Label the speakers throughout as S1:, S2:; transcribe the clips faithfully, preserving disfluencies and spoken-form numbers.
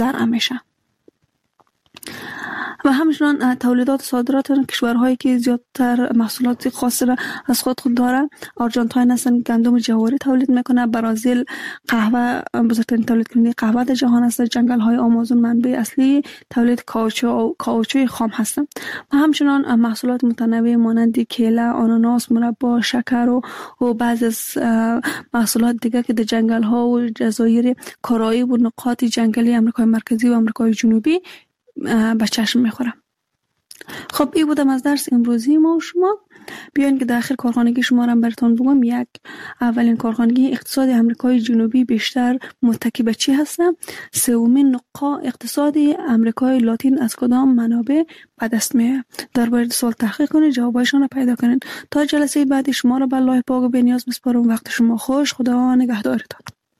S1: در میشه. و همچنان تولیدات صادرات کشورهایی که زیادتر محصولات خاص را از خود خود داره، آرژانتین هستن گندم جواری تولید میکنه، برزیل قهوه بزرگترین تولید کننده قهوه در جهان است، جنگل های آمازون منبع اصلی تولید کاوچو کاوچوی خام هستند. و همچنان محصولات متنوع مانند کیله، آناناس، مربا، شکر و, و بعضی از محصولات دیگه که در جنگل ها و جزایر کارائیب و نقاط جنگلی آمریکای مرکزی و آمریکای جنوبی به چشم میخوره. خب این بودم از درس امروزی ما و شما. بیاین که داخل کارخانگی شما را براتون بگم. یک، اولین کارخانگی اقتصاد آمریکای جنوبی بیشتر متکی به چی هست؟ سومین نقطه اقتصاد آمریکای لاتین از کدام منابع به دست میاد؟ درباره سوال تحقیق کنید، جوابایشان را پیدا کنید. تا جلسه بعدی شما را به الله پاک و بی‌نیاز میسپارم. وقت شما خوش. خدا نگهدارتان.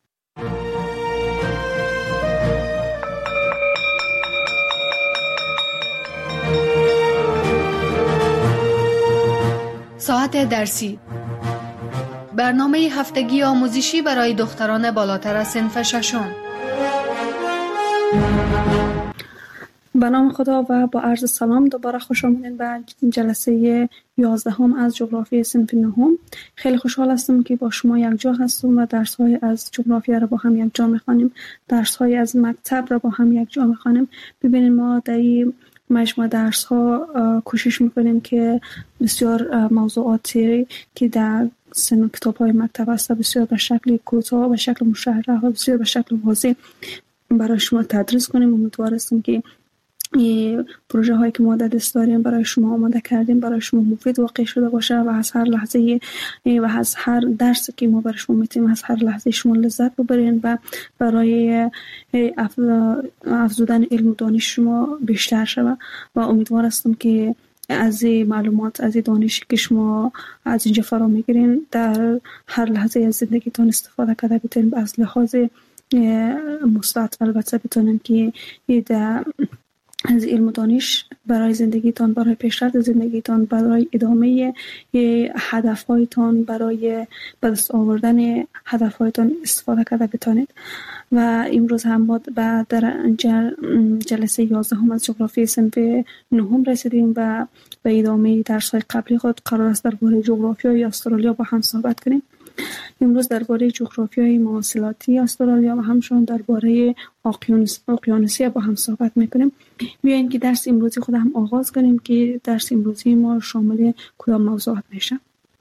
S2: ساعت درسی، برنامه هفتگی آموزشی برای دختران بالاتر از صنف ششم.
S1: به نام خدا و با عرض سلام دوباره خوش آمدین به جلسه یازدهم از جغرافی صنف نهم. خیلی خوشحال هستم که با شما یک جا هستم و درس های از جغرافیا را با هم یک جا میخوانیم، درس های از مکتب را با هم یک جا میخوانیم. ببینید ما در این مجموعه درس ها کوشش میکنیم که بسیار موضوعاتی که در سن کتاب های مکتب هست بسیار به شکل کوتاه، به شکل مشرح و بسیار به شکل واضح برای شما تدریس کنیم. امیدوار هستم که این پروژه هایی که ما در دست داریم برای شما آماده کردیم برای شما مفید واقع شده باشه و از هر لحظه و از هر درسی که ما برای شما میتیم از هر لحظه شما لذت ببرین و برای افزودن علم و دانش شما بیشتر شود. و امیدوار هستم که از معلومات، از دانشی که شما از اینجا فرا میگیرین در هر لحظه از زندگیتون استفاده کرده بتونین از لحاظ مثبت البته بتونین که در از علم و دانش برای زندگیتان، برای پیشرفت زندگیتان، برای ادامه هدفهایتان، برای به دست آوردن هدفهایتان استفاده کرده بتانید. و امروز هم ما به در جلسه یازدهم از جغرافی صنف نهم رسیدیم و به ادامه درس‌های قبلی خود قرار است درباره جغرافیای استرالیا با هم صحبت کنیم. امروز درباره جغرافیای مواصلاتی استرالیا و همچنین درباره اقیانوس اقیانوسیه با هم صحبت میکنیم. بیاین که درس امروزی خود هم آغاز کنیم که درس امروزی ما شامل کدام موضوعات میشه.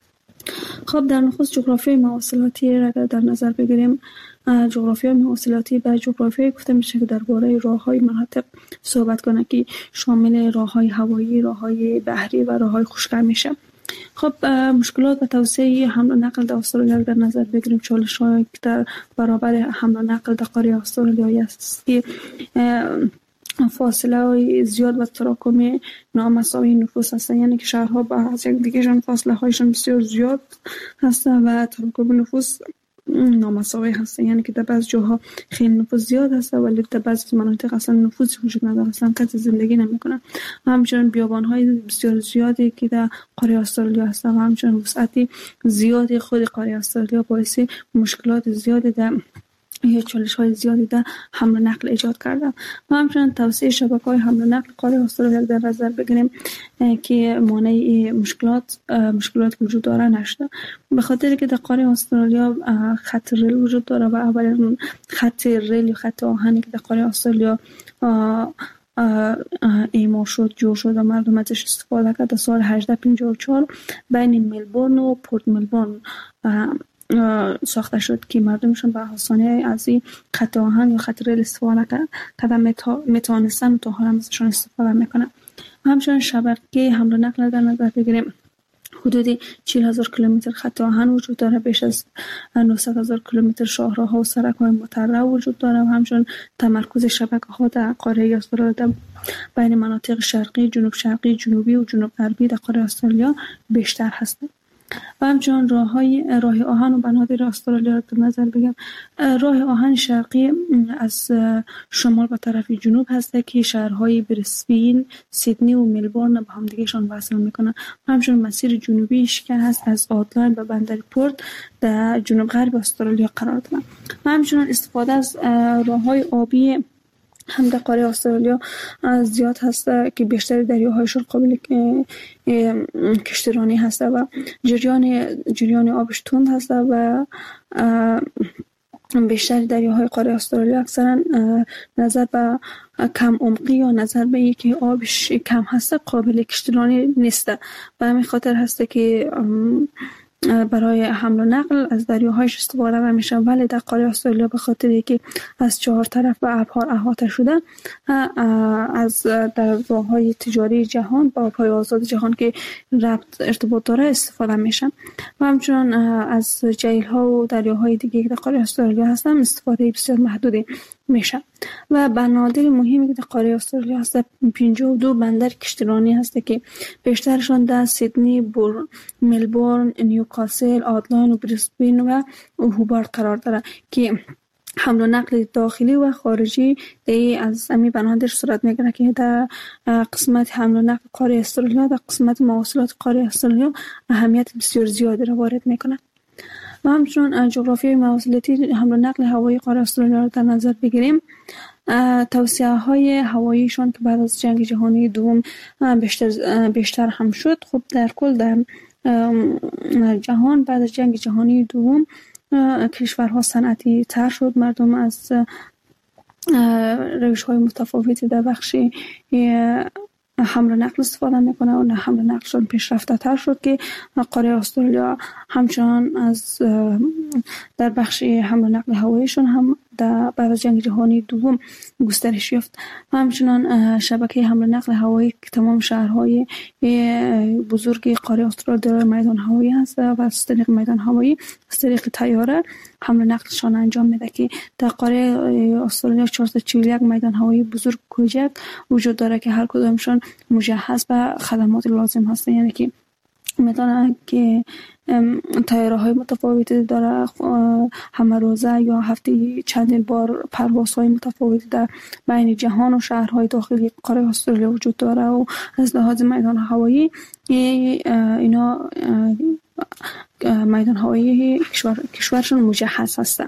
S1: خب در نخست جغرافیای مواصلاتی را در نظر بگیریم. جغرافیای مواصلاتی به جغرافیای گفته میشه که درباره راههای مناطق صحبت کنه که شامل راههای هوایی، راههای بحری و راههای خشکی میشه. خب مشکلات و توسعه حمل و نقل در استرالیا در نظر بگیریم. چالش‌هایی که در برابر حمل و نقل در قاره استرالیا است که فاصله زیاد و تراکم نامساوی نفوس هست، یعنی که شهرها با از یک دیگه فاصله هایشان بسیار زیاد هست و تراکم نفوس نامساوی هست، یعنی که در بعض جاها خیلی نفوس زیاد هست ولی در بعض مناطق اصلا نفوس وجود نداره، اصلا کسی زندگی نمیکنه. و همچنین بیابان‌های بسیار زیادی که در قاره استرالیا هست و همچنین وسعت زیادی خود قاره استرالیا باعث مشکلات زیادی در یا چالش‌های زیادی در حمل و نقل ایجاد کرده. و همچنین توسعه شبکه‌های حمل و نقل قاره استرالیا در نظر بگیریم که مانع مشکلات مشکلات وجود داره نشده، به خاطر که در قاره استرالیا خط ریل وجود داره و اولین خط ریل یا خط آهنی که در قاره استرالیا اعمار شد، جور شد و مردم ازش استفاده کرد در سال هجده پنجاه و چهار بین ملبورن و پورت ملبورن ساخته شد که مردمشون به آسانی از این خط آهن یا خط ریل استفاده کردن میتونستن و تا حالا ازشون استفاده میکنن. همچنین شبکه حمل و نقل در نظر بگیریم. حدود چهل هزار کیلومتر خط آهن وجود داره، بیش از نهصد هزار کیلومتر شاهراها و سرک‌های مترع وجود داره و همچنین تمرکز شبکه‌ها در قاره استرالیا بین مناطق شرقی، جنوب شرقی، جنوبی و جنوب غربی در قاره استرالیا بیشتر هستند. و همچنین راه‌های راه آهن و بنادر استرالیا را در نظر بگم. راه آهن شرقی از شمال به طرف جنوب هست که شهرهای برسبین، سیدنی و ملبورن به هم دیگه‌شان وصل می‌کنند. همچنین مسیر جنوبیش که هست از آدلاید و بندر پورت در جنوب غرب استرالیا قرار دارد. و همچنین استفاده از راه‌های آبی هم در قاره استرالیا زیاد هست که بیشتر دریاهایشون قابل کشتیرانی هست و جریان جریان آبش تند هست و بیشتر دریاهای قاره استرالیا اکثرا نظر به کم عمقی یا نظر به اینکه آبش کم هست قابل کشتیرانی نیست. به همین خاطر هست که برای حمل و نقل از دریاهایش استفاده میشه، ولی در قاره استرالیا به خاطر اینکه از چهار طرف به ابرها احاطه شده از در راههای تجاری جهان با آبهای آزاد جهان که ربط ارتباط داره استفاده میشه و همچنان از جیل‌ها و دریاهای دیگه که در قاره استرالیا هستن استفاده بسیار محدودی میشه. و بنادر مهمی که در قاره استرالیا هست پنجاه و دو بندر کشتیرانی هست که بیشترشان در سیدنی، بور، ملبورن، نیوکاسل، آدلاین و بریسبن و هوبارت قرار داره که حمل و نقل داخلی و خارجی دی از امی بنادر صورت میگیره که در قسمت حمل و نقل قاره استرالیا در قسمت مواصلات قاره استرالیا اهمیت بسیار زیادی را وارد میکنه. و همچنین جغرافیای مواصلاتی حمل و نقل هوایی قاره استرالیا را در نظر بگیریم، توسعه های هواییشان که بعد از جنگ جهانی دوم بیشتر بیشتر هم شد. خب در کل در جهان بعد از جنگ جهانی دوم کشورها صنعتی تر شد، مردم از روش های متفاوتی در بخش حمل و نقل استفاده میکنه و حمل و نقلشون پیشرفته تر شد که قاره استرالیا همچنان از در بخش حمل و نقل هواییشون هم در بعد از جنگ جهانی دوم گسترش یافت. همچنان شبکه حمل و نقل هوایی که تمام شهرهای بزرگ قاره استرالیا دارای میدان هوایی هست و از طریق میدان هوایی از طریق طیاره حمل و نقلشان انجام میده که در قاره استرالیا چهارصد و چهل و یک میدان هوایی بزرگ کوچک وجود داره که هر کدامشون مجهز به خدمات لازم هستند، یعنی که میدانه که طیاره های متفاوتی داره، همه روزه یا هفته چندین بار پروازهای متفاوتی در بین جهان و شهرهای داخلی قاره استرالیا وجود داره و از لحاظ میدان هوایی اینا میدان هوایی کشور کشورشون مجهز هستن.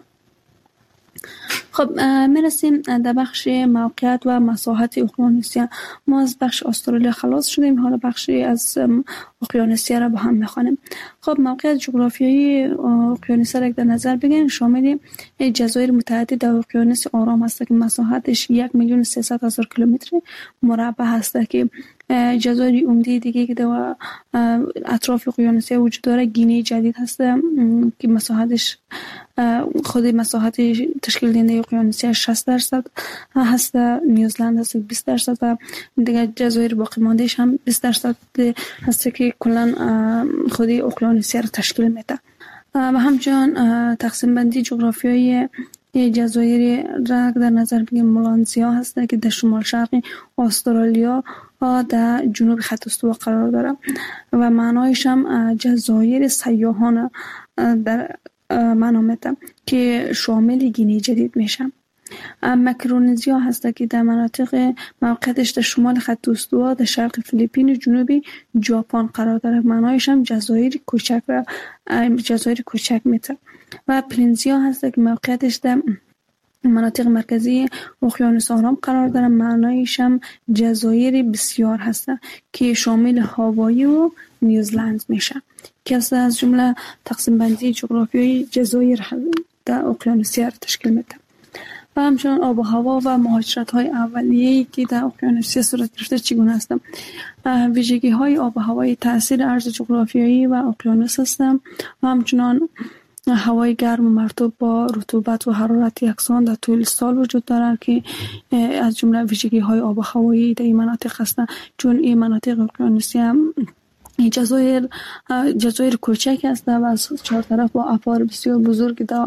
S1: خب میرسیم در بخش موقعیت و مساحت اقیانوسیه. ما از بخش استرالیا خلاص شدیم، حالا بخشی از اقیانوسیه را با هم میخوانیم. خب موقعیت جغرافیایی اقیانوسیه را در نظر بگیریم شامل جزایر متعدد در اقیانوس آرام هست که مساحتش یک میلیون و سیصد هزار کیلومتر مربع هست که جزایر عمده دیگه که در اطراف اقیانوسیه وجود داره گینه جدید هست که مساحتش خود مساحت تشکیل دهنده اقیانوسیه شصت درصد هست، نیوزلند هست بیست درصد و دیگه جزایر باقی ماندهش هم بیست درصد هست که کلا خود اقیانوسیه رو تشکیل میده. و همچنان تقسیم بندی جغرافیایی جزایر را در نظر بگیریم ملانزیا هست که در شمال شرقی استرالیا و در جنوب خط استوا قرار داره و معنایش هم جزایر سیاحان در معنا میده که شامل گینه جدید میشه. مکرونزیا هست که در مناطق موقعیتش در شمال خط استوا در شرق فیلیپین و جنوبی ژاپن قرار داره، معنایش هم جزایر کوچک و جزایر کوچک میده. و پلنزیا هست که موقعیتش در مناطق مرکزی اقیانوس آرام قرار داره، معنایش هم جزایر بسیار هست که شامل هاوایی و نیوزلند میشه که از جمله تقسیم بندی جغرافیایی جزایر در اقیانوسیه را تشکیل میده. و همچنان آب و هوا و مهاجرت های اولیه‌ای که در اقیانوسیه صورت گرفته چگونه هستند. ویژگی های آب و هوایی تاثیر عرض جغرافیایی و اقیانوس هستند و همچنان هوای گرم و مرطوب با رطوبت و حرارت یکسان در طول سال وجود دارند که از جمله ویژگی های آب و هوایی در این مناطق هستند، چون این مناطق اقیانوسیه جزایر جزایر کوچک است و از چهار طرف با ابار بسیار بزرگ در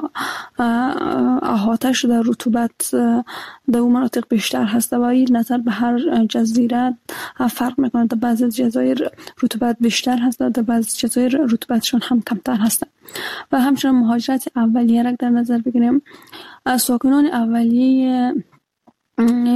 S1: احاطه شده، رطوبت در اون مناطق بیشتر هست و این نظر به هر جزیره فرق میکنه. در بعضی جزایر رطوبت بیشتر هست، در بعضی جزایر رطوبتشون هم کمتر هست. و همچنین مهاجرت اولیه را در نظر بگیریم. ساکنان اولیه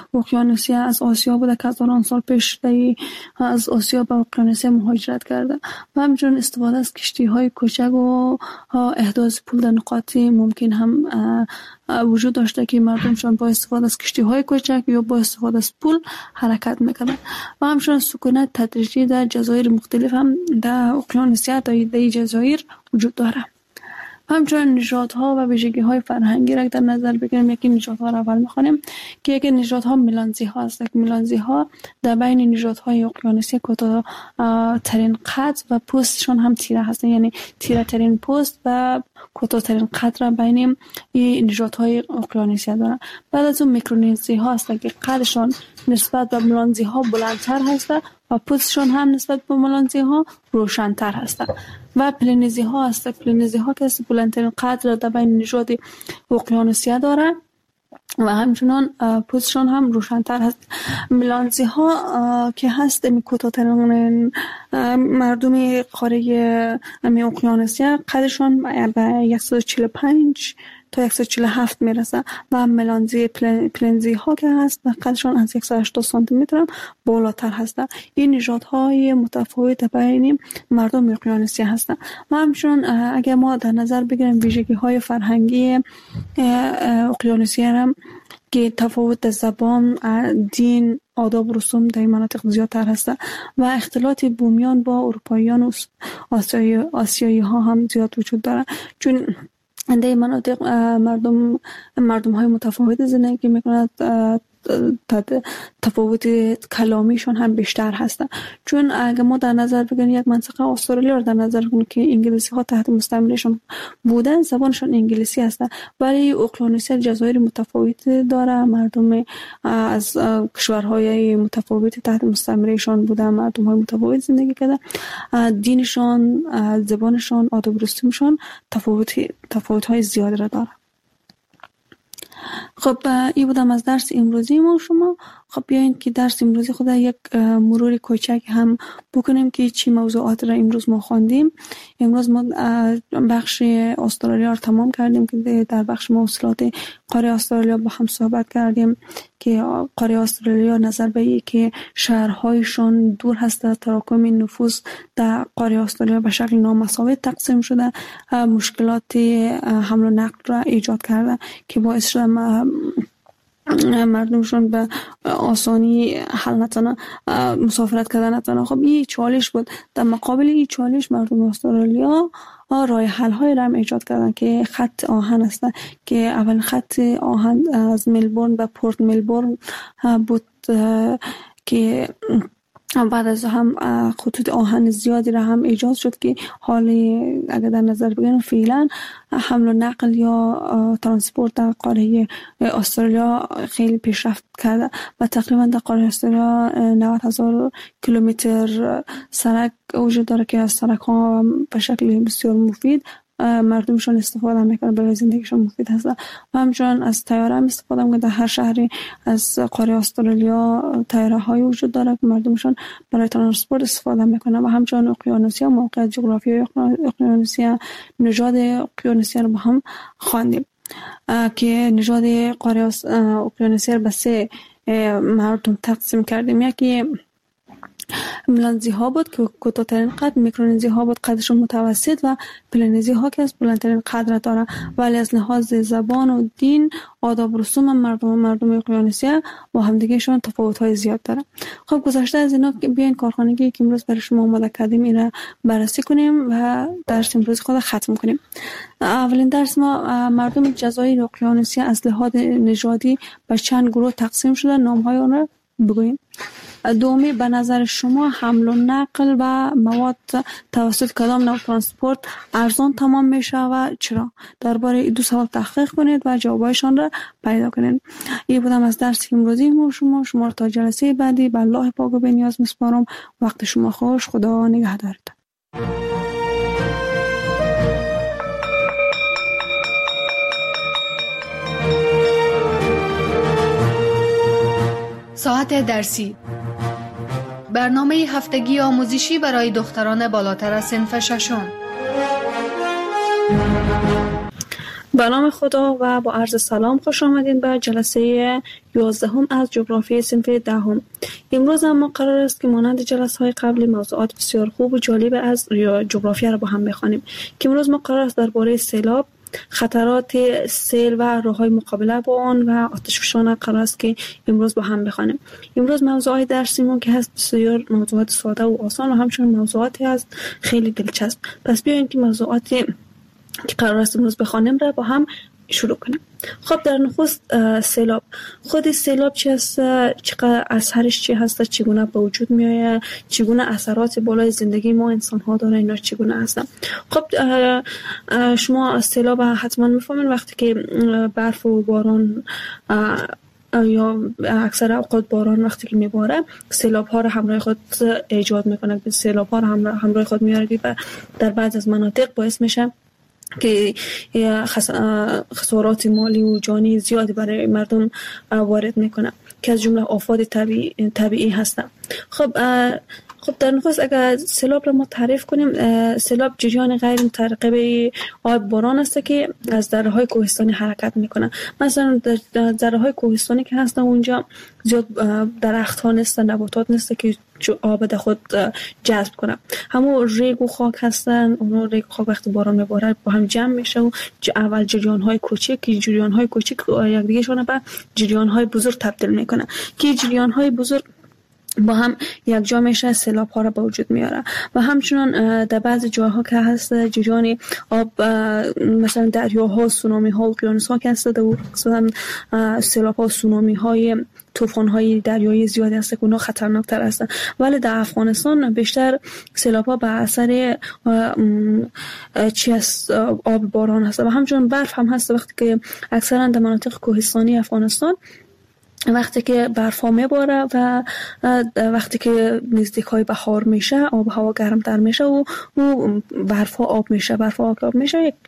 S1: اقیانوسیا از آسیا بوده که هزاران سال پیش از آسیا به اقیانوسیا مهاجرت کرده و همچنین استفاده از کشتی های کوچک و احداث پول در نقاطی ممکن هم وجود داشته که مردمشان با استفاده از کشتی های کوچک یا با استفاده از پول حرکت میکنند و همچنین سکونت تدریجی در جزایر مختلف هم در اقیانوسیا در جزایر وجود داره. همچنین نژادها و ویژگی‌های فرهنگی را در نظر بگیریم. یکی نژادها را اول می‌خوانیم که یکی نژادها میلانزی‌ها است. میلانزی‌ها در بین نژادهای اقیانوسی کوتاه ترین قد و پوستشون هم تیره هستند، یعنی تیره ترین پوست و کوتاه ترین قد را بین این نژادهای اقیانوسی دارند. بعد از اون میکرونزی‌ها است که قدشون نسبت به میلانزی‌ها بلندتر هست و پوستشون هم نسبت به میلانزی‌ها روشن‌تر هست. و پلینزی‌ها هست. پلینزی‌ها که بلندترین قد را در بین نژاد اقیانوسیا داره و همچنان پوستشون هم روشن‌تر هست. میلانزی‌ها که هست می کوتاه‌ترین مردم قاره می اقیانوسیا، قدشون به صد و چهل و پنج تا صد و چهل و هفت میرسه و ملانزی پلنزی ها که هست قدشون از صد و هشتاد سانتی متر بالاتر هستند. این نژادهای متفاوت بین مردم اقیانوسیا هستند. و همچنین اگر ما در نظر بگیریم ویژگی های فرهنگی اقیانوسیا هم که تفاوت زبان، دین، آداب و رسوم در این مناطق زیادتر هست و اختلاط بومیان با اروپاییان و آسیایی, آسیایی ها هم زیاد وجود داره، چون در این مناطق مردم مردم های متفاوت زندگی میکنند. تفاوت کلامیشون هم بیشتر هستن، چون اگه ما در نظر بگیریم یک منطقه استرالیا رو در نظر بگیریم که انگلیسی ها تحت مستعمرهشون بودن، زبانشون انگلیسی هستن، ولی اقیانوسیا جزایر متفاوت داره. مردم از کشورهای متفاوت تحت مستعمرهشون بودن، مردم های متفاوت زندگی کردن، دینشون، زبانشون، آداب و رسومشون تفاوت تفاوت های زیادی را داره. خب این بودم از درس امروزی ما شما. خب بیاین که درس امروزی خود یک مرور کوچک هم بکنیم که چی موضوعات را امروز ما خواندیم. امروز ما بخش استرالیا را تمام کردیم که در بخش مواصلات قاره استرالیا با هم صحبت کردیم که قاره استرالیا نظر به این که شهرهایشان دور هست، تراکم نفوس در قاره استرالیا به شکل نامساوی تقسیم شده، مشکلات حمل و نقل را ایجاد کرده که باعث شده مردمشون به آسانی حل نتونه مسافرت کردن نتونه. خب این چالش بود. در مقابل این چالش مردم استرالیا راه حل های را ایجاد کردن که خط آهن هستن که اول خط آهن از ملبورن به پورت ملبورن بود که بعد از هم خطوط آهن زیادی را هم ایجاد شد که حالی اگر در نظر بگیریم فعلا حمل و نقل یا ترانسپورت در قاره استرالیا خیلی پیشرفت کرده و تقریبا در قاره استرالیا نود هزار کیلومتر سرک وجود داره که از سرک ها به شکل بسیار مفید مردمشون استفاده میکنن، برای زندگیشون مفید هست. و همچنین از طیاره هم استفاده میکنن. در هر شهری از قاره استرالیا طیاره های وجود داره که مردمشون برای ترانسپورت استفاده میکنن. و همچنین اقیانوسیا، موقعیت جغرافیایی اقیانوسیا، نژاد اقیانوسیا رو با هم خواندیم که نژاد قاره اقیانوسیا رو به سه مردم تقسیم کردیم. یکی میلانزی ها بود که کوتاه‌ترین قد، میکرونزی ها بود قدشون متوسط و پلینزی ها که از بلندترین قد را داره، ولی از لحاظ زبان و دین، آداب و رسوم مردم مردم اقیانوسیا با همدیگهشون تفاوت های زیاد داره. خب گذشته از اینا بیاین کارخانگی که امروز برای شما آماده کردیم این را بررسی کنیم و درس امروز خود ختم کنیم. اولین درس ما مردم جزایر اقیانوسیا از لحاظ نژادی به چند گروه تقسیم شده، نام های آن را بگوییم. دومی، به نظر شما حمل و نقل و مواد توسط کدام نوع ترانسپورت ارزان تمام میشه و چرا؟ درباره این دو سوال تحقیق کنید و جوابایشان را پیدا کنید. این بودم از درس امروزی ما شما. شما را تا جلسه بعدی به الله پاک و بنیاز میسپارم. وقت شما خوش. خدا نگهدارتان.
S2: ساعت درسی، برنامه هفتگی آموزشی برای دختران بالاتر از صنف ششم.
S1: به نام خدا و با عرض سلام خوش آمدین به جلسه یازدهم از جغرافی صنف دهم. امروز ما قرار است که مانند جلسه های قبلی موضوعات بسیار خوب و جالب از جغرافیا را با هم بخوانیم. که امروز ما قرار است درباره سیلاب، خطرات سیل و راه‌های مقابله با آن و آتشفشان قرار است که امروز با هم بخوانیم. امروز موضوعات درسیمون که هست بسیار موضوعات ساده و آسان و همچنین موضوعاتی هست خیلی دلچسب. پس بیاین که موضوعاتی که قرار است امروز بخوانیم را با هم شروع کنیم. خب در نخست سیلاب. خود سیلاب چی است؟ چقدر اثرش چی هست؟ چگونه به وجود میآید؟ چگونه اثرات بالای زندگی ما انسان ها داره؟ اینا چگونه هستن؟ خب شما سیلاب حتما میفهمین وقتی که برف و باران یا اکثر اوقات باران وقتی که میباره سیلاب ها را همراه خود ایجاد میکنه، سیلاب ها را همراه خود میاره و در بعض از مناطق باعث میشه که خسارات مالی و جانی زیادی برای مردم وارد میکنه که از جمله آفات طبیعی طبیعی هستن. خب خب در نخست اگر سیلاب را ما تعریف کنیم، سیلاب جریان غیر مترقب آب باران است که از دره‌های کوهستانی حرکت میکنه. مثلا در دره‌های کوهستانی که هستن اونجا زیاد درخت‌ها نیستن، نباتات نیست که آب در خود جذب کنه. همون ریگ و خاک هستن، اون ریگ و خاک وقتی باران میباره با هم جمع میشه و اول جریان‌های کوچک که جریان‌های کوچک یک دیگه شون به جریان‌های بزرگ تبدیل میکنه که جریان‌های بزرگ با هم یک جا میشه سیلاب ها را به وجود میاره. و همچنان در بعض جاها که هست جریان آب مثلا دریاها، سونامی ها و اقیانوس ها که هست و مثلا سیلاب ها، سونامی های، طوفان های دریایی زیاد هست که اونها خطرناکتر هستن. ولی در افغانستان بیشتر سیلاب ها به اثر چی هست؟ آب باران هست و همچنان برف هم هست. وقتی که اکثرا در مناطق کوهستانی افغانستان وقتی که برف ها میباره و وقتی که نزدیک های بهار میشه آب هوا گرمتر میشه و برف ها آب میشه برف ها آب میشه یک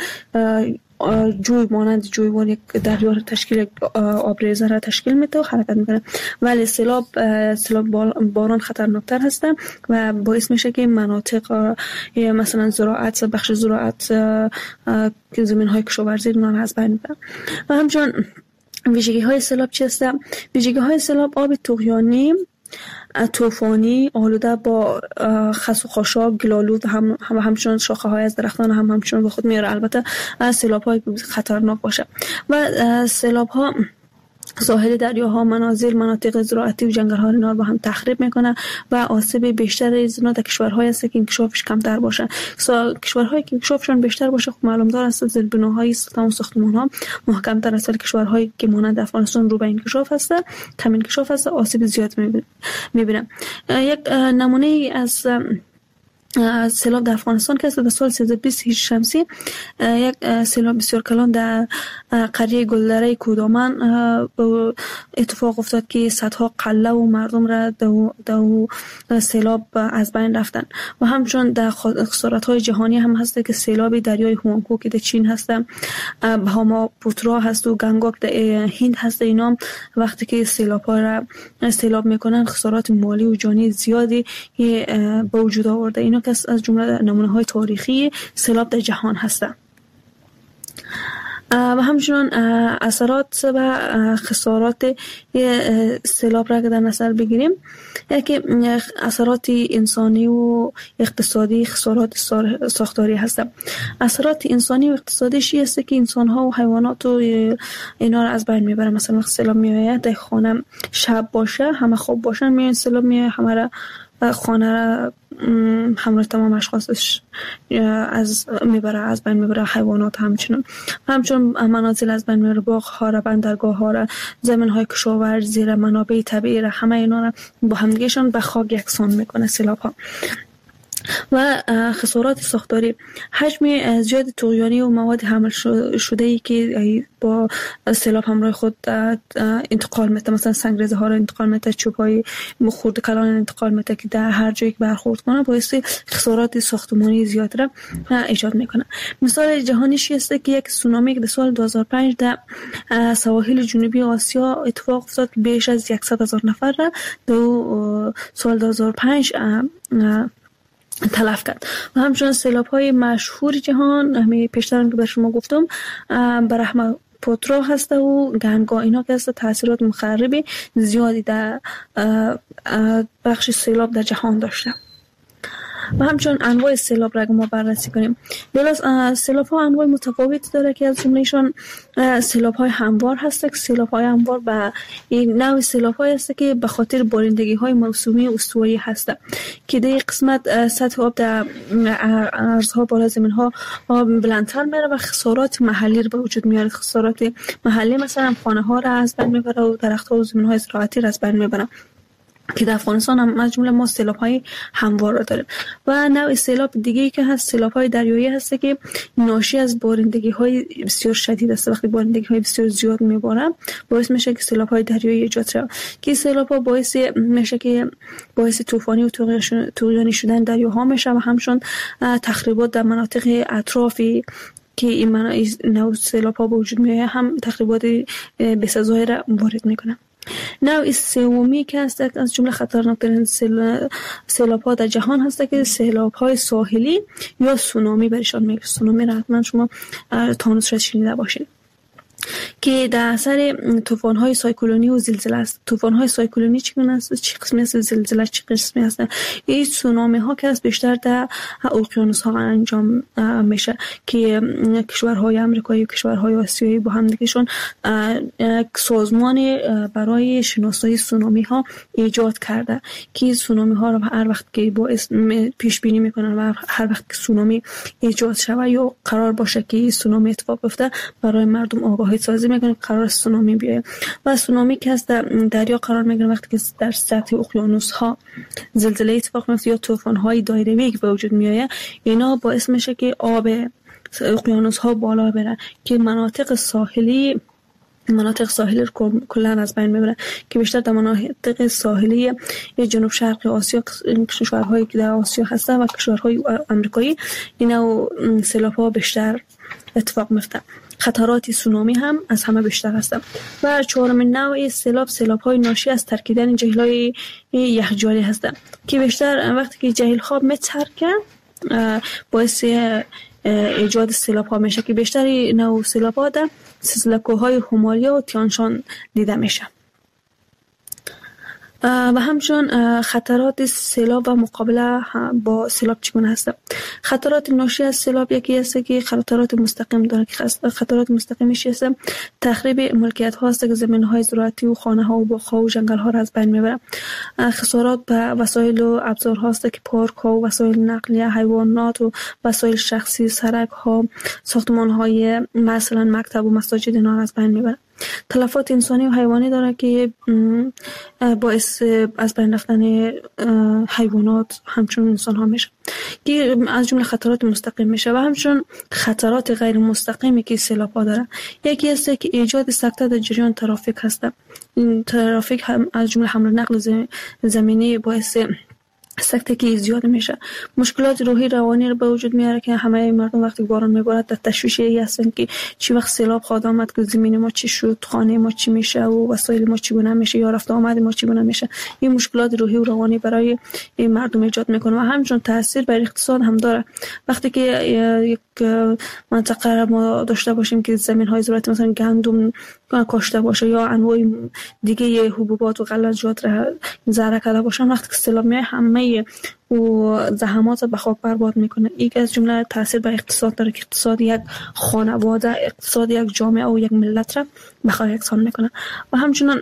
S1: جوی مانند جویبار یک دریا تشکیل آبریزه را تشکیل میده و حرکت میکنه. ولی سیلاب سیلاب باران خطرناکتر هستن و باعث میشه که مناطق مثلا زراعت بخش زراعت که زمین های کشاورزی اونها از بین بره. و همچنین ویژگی های سیلاب چی هست؟ ویژگی های سیلاب آب طغیانی، طوفانی، آلوده با خس و خاشاک، گلالود هم همچنان شاخه های از درختان هم همچنان به خود میاره. البته سیلاب های خطرناک باشه و سیلاب ها ساحل دریاها، منازل، مناطق زراعتی و جنگل ها اینا رو با هم تخریب میکنه و آسیب بیشتر از اینا در کشورهای هست که انکشافش کمتر باشه. کشورهایی که انکشافشون بیشتر باشه خب معلوم دار است زیربناهای و ساختمان ها محکم‌تر است. کشورهایی که مانند افغانستان رو به انکشاف هست، کم انکشاف هست، آسیب زیاد میبینه. یک نمونه از سیلاب در افغانستان که در سال سیزده بیست هجری شمسی یک سیلاب بسیار کلان در قریه گلدره کودامن اتفاق افتاد که صدها قله و مردم را در سیلاب از بین رفتن. و همچنین در خسارت‌های جهانی هم هست که سیلاب دریای هوانگ‌هو که در چین هست، بهاما پوترا هست و گنگوک در هند هست، اینا وقتی که سیلاب ها را سیلاب میکنن خسارات مالی و جانی زیادی به وجود آورده. اینا که از جمله نمونه‌های تاریخی سیلاب در جهان هستند. و همچنین اثرات و خسارات سیلاب را که در نظر بگیریم، یکی اثرات انسانی و اقتصادی، خسارات ساختاری هست. اثرات انسانی و اقتصادی چی است که انسان ها و حیوانات و اینا را از بین میبره. مثلا وقتی سیلاب میآید در خانه شب باشه همه خواب باشن میان سیلاب میآید همه را خانه را همراه تمام اشخاصش از میبره از بین میبره، حیوانات همچنین همچنین منازل از بین میبره، باغ ها را، بندرگاه ها را، زمین های کشاورزی را، منابع طبیعی را، همه اینا را با همدیگهشون به خاک یکسان میکنه سیلاب ها. و خسارات ساختاری، حجم زیاد طغیانی و مواد حمل شده ای که با سیلاب همراه خود انتقال میده، مثلا سنگریزه ها را انتقال میده، چوب های خرد کلان انتقال میده که در هر جایی که برخورد کنه باعث خسارات ساختمانی زیاد را ایجاد میکنه. مثال جهانیش است که یک سونامی که در سال دو هزار و پنج در سواحل جنوبی آسیا اتفاق افتاد، بیش از صد هزار نفر را در سال دو هزار و پنج تلف کرد. و همچنین سیلاب های مشهور جهان همین پیشترم که به شما گفتم برهمه پوترو هسته و گنگا اینا که هسته تاثیرات مخربی زیادی در بخش سیلاب در جهان داشته. و همچنین انواع سیلاب را ما بررسی کنیم. بلاس سیلاب ها انواع متفاوتی داره که از جملهشون سیلاب های هموار هست که سیلاب های هموار و این نوع سیلاب های هست که به خاطر بارندگی های موسمی استوایی هست که در قسمت سطح آب در ارزها بالا زمین ها بلندتر میره و خسارات محلی رو به وجود میاره. خسارات محلی مثلا خانه ها را از بین میبره و درخت ها و زمین های زراعتی را از بین میبره که در افغانستان هم از جمله ما سیلاب های هموار را داریم. و نوع سیلاب دیگه‌ای که هست سیلاب های دریایی هست که ناشی از بارندگی های بسیار شدید است. وقتی بارندگی های بسیار زیاد میباره باعث میشه که سیلاب های دریایی ایجاد شه که سیلاب ها باعث میشه که باعث طوفانی و طغیانی شدن دریاها میشه و همچنین تخریبات در مناطق اطرافی که این نوع سیلاب ها به وجود میاد هم تخریبات بسزایی را وارد میکنه. نوع سومی که هست از جمله خطرناکترین سیلاب ها در جهان هست که سیلاب های ساحلی یا سونامی برشان میگه. سونامی را حتما شما تانوس را شنیده باشید که در اثر طوفان های سایکلونی و زلزله است. طوفان های سایکلونی چگونه است؟ چه قسمی است؟ زلزله چه قسمی است؟ این سونامی ها که از بیشتر در اقیانوس ها انجام میشه که کشورهای آمریکایی و کشورهای آسیایی با هم دیگهشون سازمان برای شناسایی سونامی ها ایجاد کرده که سونامی ها رو هر وقت که باعث پیش بینی میکنن و هر وقت که سونامی ایجاد شود یا قرار باشه که سونامی اتفاق بیفته برای مردم آگاهی سازی میکنه قرار سونامی بیاید. و سونامی که از در دریا قرار میگیره وقتی که در سطح اقیانوس ها زلزله اتفاق میفته یا طوفان های دایره‌ای به وجود میاد اینا باعث میشه که آب اقیانوس ها بالا بره که مناطق ساحلی مناطق ساحلی رو کلا از بین میبره که بیشتر در مناطق ساحلی جنوب شرق آسیا کشورهایی که در آسیا هستن و کشورهای آمریکایی اینا سیلاب ها بیشتر اتفاق میفته. خطرات سونامی هم از همه بیشتر هستند. و چهارمین نوع سیلاب سیلاب های ناشی از ترکیدن جهیل های یخجالی هستند که بیشتر وقتی که جهیل ها میترکه باعث ایجاد سیلاب ها میشه که بیشتر نوع سیلاب ها در سلسله‌کوه‌های هیمالیا و تیانشان دیده میشه. و همچنین خطرات سیلاب و مقابله با سیلاب چگونه هست؟ خطرات ناشی از سیلاب یکی است که خطرات مستقیم داره که خطرات مستقیمش است تخریب ملکیت ها است که زمین های زراعتی و خانه ها و باغ ها و جنگل ها را از بین میبره. خسارات به وسایل و ابزار ها است که پارک ها و وسایل نقلیه حیوانات و وسایل شخصی سرک ها ساختمان های مثلا مکتب و مساجد اینا را از بین میبره. تلفات انسانی و حیوانی داره که باعث از بین رفتن حیوانات همچون انسان ها میشه که از جمله خطرات مستقیم میشه. و همچون خطرات غیر مستقیمی که سیلاب ها داره یکی است که ایجاد سکته در جریان ترافیک هست. این ترافیک هم از جمله حمل و نقل زمینی باعث سکته که زیاد میشه. مشکلات روحی روانی رو به وجود میاره که همه مردم وقتی باران میباره در تشویشی هستن که چی وقت سیلاب خواهد آمد که زمین ما چی شد، خانه ما چی میشه و وسایل ما چگونه میشه یا رفت آمد ما چگونه میشه. این مشکلات روحی و روانی برای این مردم ایجاد میکنه و همچنین تاثیر بر اقتصاد هم داره. وقتی که یک منطقه ما داشته باشیم که زمین های زراعتی مثلا گندم کاشته باشه یا انواع دیگه حبوبات و غلات را زرع کرده باشن وقتی که سیلاب میاد همه و زحمات به خاک برباد میکنه. یک از جمله تاثیر بر اقتصاد داره که اقتصاد یک خانواده اقتصاد یک جامعه و یک ملت را به خاک یکسان میکنه. و همچنین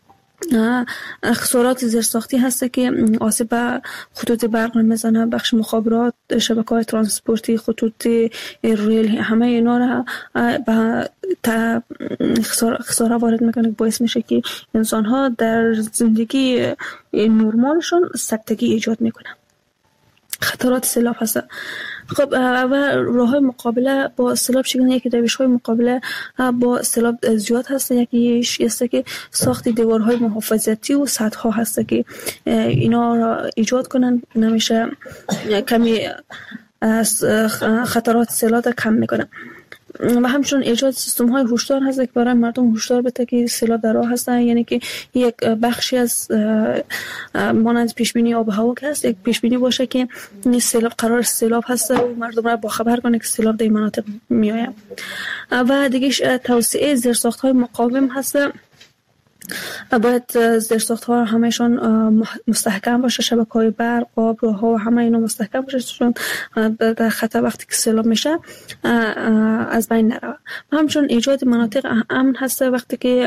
S1: خسارات زیرساختی هست که آسیب به خطوط برق میزنه، بخش مخابرات، شبکه‌های ترانسپورتی، خطوط ریل، همه اینا را به خسارات وارد میکنه که باعث میشه که انسان ها در زندگی نرمالشون سکتگی ایجاد میکنه. خطرات سیلاب هست. خب و راه مقابله با سیلاب چگونه؟ یکی روش های مقابله با سیلاب زیاد هست. یکیش است که ساخت دیوارهای محافظتی و سد ها هست که اینا را ایجاد کنن نمیشه کمی خطرات سیلاب را کم میکنه. و همچنین ایجاد سیستم های هوشدار هست که برای مردم هوشدار بده که سیلاب در راه هستن، یعنی که یک بخشی از مانند پیش بینی آب و هوا که هست، یک پیش بینی باشه که این سیلاب قرار سیلاب هست و مردم را با خبر کنه که سیلاب در این مناطق میآید. و دیگه توسعه زیرساخت های مقاوم هست، باید زیرساخت ها همهشان مستحکم باشه، شبکه‌های برق، آب، راه ها و همه اینا مستحکم باشه چون در خطر وقتی که سیلاب میشه از بین نره. همچنین ایجاد مناطق امن هست، وقتی که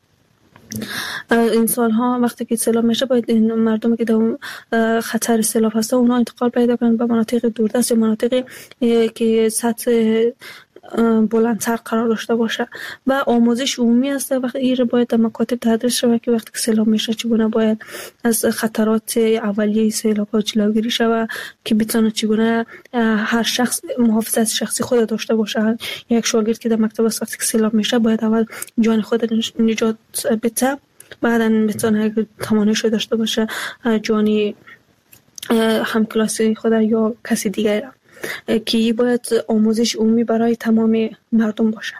S1: این سالها وقتی که سیلاب میشه باید این مردم که در خطر سیلاب هست اونها انتقال پیدا کنن به مناطق دوردست یا مناطقی که سطح بلندتر قرار داشته باشه. و آموزش عمومی است، وقتی این باید در مکاتب تدریس شود که وقتی که سیلاب میشه چگونه باید از خطرات اولیه سیلاب ها جلوگیری شود که بتونه چگونه هر شخص محافظت شخصی خود داشته باشه. یک شاگرد که در مکتب است وقتی که سیلاب میشه باید اول جان خود نجات بده، بعدا بتونه تواناییش داشته باشه جانی همکلاسی خود یا کسی دیگه که باید آموزش عمومی برای تمام مردم باشه.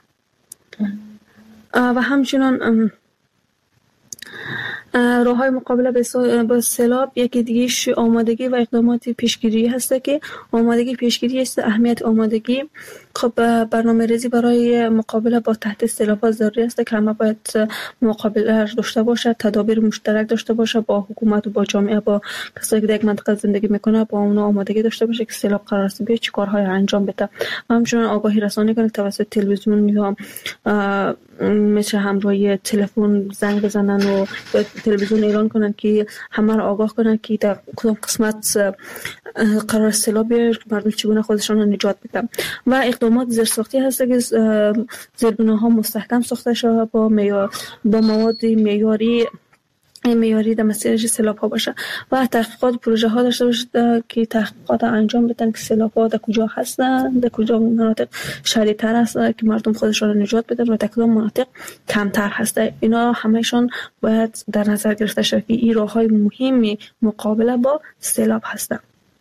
S1: و همچنان راه‌های مقابله با سیلاب یکی دیگه‌اش آمادگی و اقدامات پیشگیری هست که آمادگی پیشگیری است. اهمیت آمادگی، خب برنامه‌ریزی برای مقابله با تهدید سیلاب ضروری است که همه باید مقابله داشته باشه، تدابیر مشترک داشته باشه با حکومت و با جامعه، با کسایی که در یک منطقه زندگی میکنه، با اونها آمادگی داشته باشه که سیلاب قرار است بیاد چه کارهای انجام بده. و همچنین آگاهی رسانی کنه توسط تلویزیون یا مثل همراهی تلفن زنگ بزنن و تلویزیون اعلان کنن که همه را آگاه کنن که در کدام قسمت قرار سیلاب بیاد، مردم چگونه خودشان را نجات بدن. و اقدامات زیرساختی هست که زیربناها مستحکم ساخته شده با معیار با مواد معیاری معیاری در مسیر سیلاب ها باشه و تحقیقات پروژه ها داشته باشه که تحقیقات انجام بدن که سیلاب ها در کجا هستن، در کجا مناطق شدیدتر هست که مردم خودشان را نجات بدن و در کدام مناطق کمتر هست. اینا همهشان باید در نظر گرفته شود که این راه‌های مهمی مقابله با سیلاب هستند.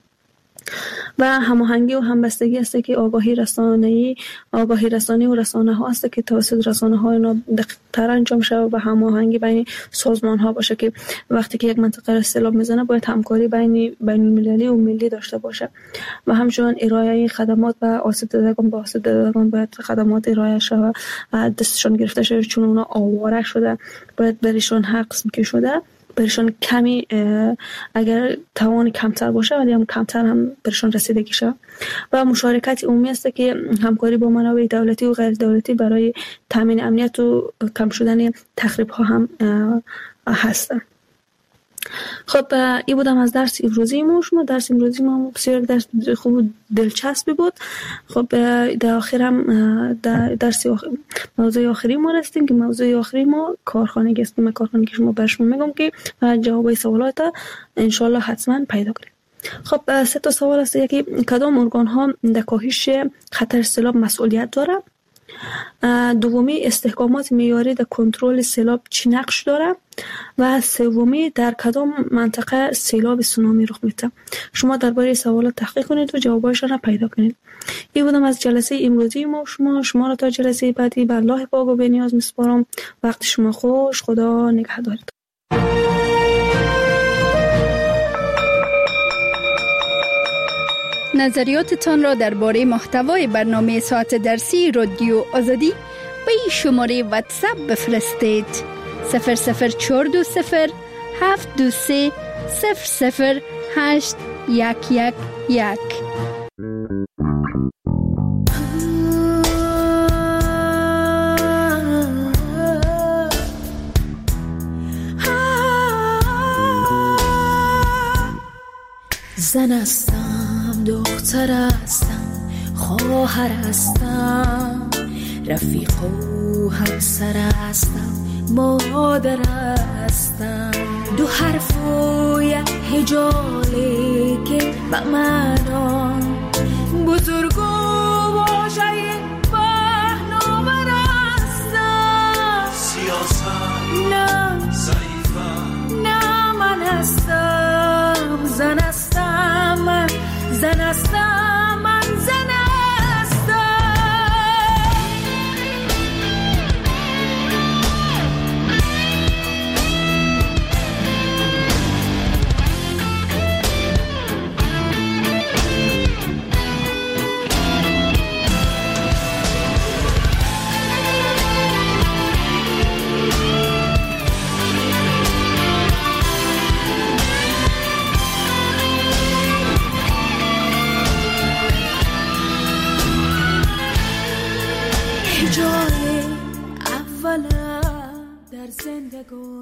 S1: و هماهنگی و همبستگی است که آگاهی رسانه‌ای آگاهی رسانی و رسانه ها است که توسط رسانه ها اینا دقیق‌تر انجام شود و هماهنگی بین سازمان ها باشه که وقتی که یک منطقه سیلاب میزنه باید همکاری بین بین المللی و ملی داشته باشه. و همچنین ارائه خدمات و آسیب دیدگان با آسیب دیدگان باید خدمات ارائه شود و دستشان گرفته شده چون اونا آواره شده، باید برشون هر قسم که شده برشان کمی اگر توان کمتر باشه ولی هم کمتر هم برشان رسیدگی شد. و مشارکت عمومی است که همکاری با منابع دولتی و غیر دولتی برای تامین امنیت و کم شدن تخریب ها هم هست. خب این بودم از درس امروزی ما. شما درس امروزی ما بسیار درس خوب دلچسبی بود. خب در آخر هم در درس آخر موضوع آخری ما رسیدیم که موضوع آخری ما کارخانگی است. من کارخانگی شما برشون میگم که جوابای سوالات ان شاء الله حتما پیدا کنید. خب سه تا سوال است. یکی کدام ارگان ها در کاهش خطر سیلاب مسئولیت داره؟ دومی استحکامات معیاری در کنترل سیلاب چی نقش داره؟ و سومی در کدام منطقه سیلاب سونامی رخ میده؟ شما درباره سوالات تحقیق کنید و جوابایشان را پیدا کنید. این بودم از جلسه امروزی ما. شما شما را تا جلسه بعدی به الله پاک و بی‌نیاز میسپارم. وقت شما خوش. خدا نگهدارت.
S3: نظریاتتان را درباره محتوای برنامه ساعت درسی رادیو آزادی به این شماره واتساپ بفرستید: صفر صفر چهار دو صفر هفت دو سه صفر صفر هشت یک یک یک.
S4: زن هستم، دختر هستم، خواهر هستم، رفیق و همسر هستم، مادر هستم. دو حرف و یک هجالی که به معنا بزرگ و باشه یک پهناور هستم. سیاست نه ضعیفم، نه من هستم زن هستم، من زن هستم، من زن هستم. یگان